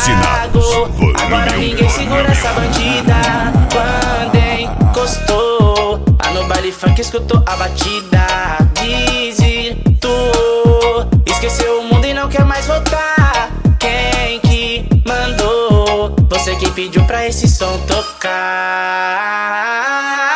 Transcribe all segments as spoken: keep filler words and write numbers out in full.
Alucinados. Agora ninguém segura essa bandida. Quando encostou lá no baile funk, escutou a batida. Desvirtuou, esqueceu o mundo e não quer mais voltar. Quem que mandou? Você que pediu pra esse som tocar.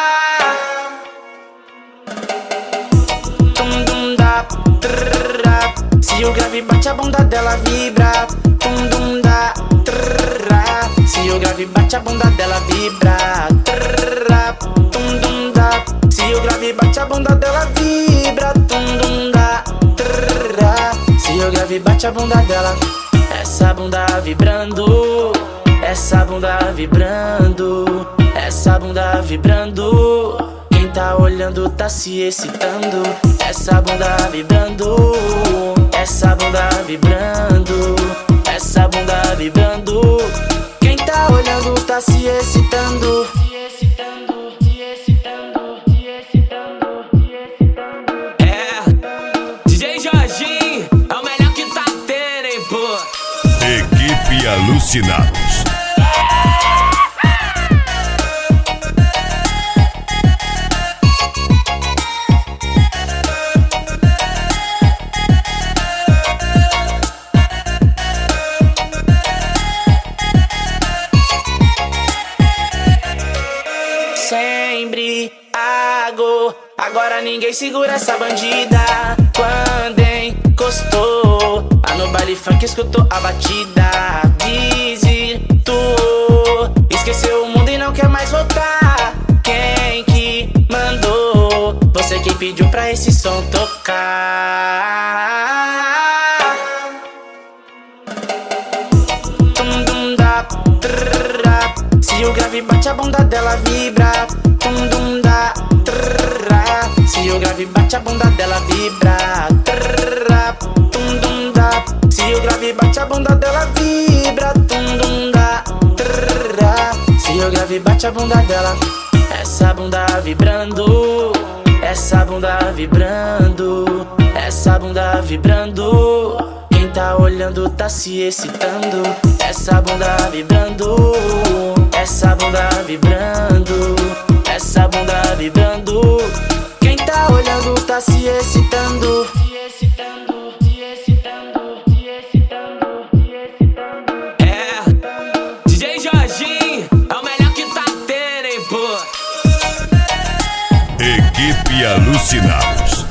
Tum dum da, trrr, se o grave bate a bunda dela vibra. Tum dum da, trrr, se o grave bate a bunda dela vibra. Trrr, tum dum da, se o grave bate a bunda dela vibra. Tum dum da, trrr, se o grave bate a bunda dela. Essa bunda vibrando, essa bunda vibrando, essa bunda vibrando. Quem tá olhando tá se excitando. Essa bunda vibrando, essa bunda vibrando, essa bunda vibrando. Quem tá olhando tá se excitando. É, D J Jorginho é o melhor que tá tendo, hein, pô. Equipe Alucinados. Sem embriago, agora ninguém segura essa bandida. Quando encostou lá no baile funk, escutou a batida. Desvirtuou, esqueceu o mundo e não quer mais voltar. Quem que mandou? Você que pediu pra esse som tocar. Tum dum da, trrr, se o grave bate a bunda dela vibra. Tum dum da, trrr, se o grave bate a bunda dela vibra. Trrr, tum dum da, se o grave bate a bunda dela vibra. Tum dum da, trrr, se o grave bate a bunda dela. Essa bunda vibrando, essa bunda vibrando, essa bunda vibrando. Quem tá olhando tá se excitando. Essa bunda vibrando, essa bunda vibrando, essa bunda vibrando. Quem tá olhando tá se excitando. É, D J Jorginho é o melhor que tá tendo, hein, pô. Equipe Alucinados.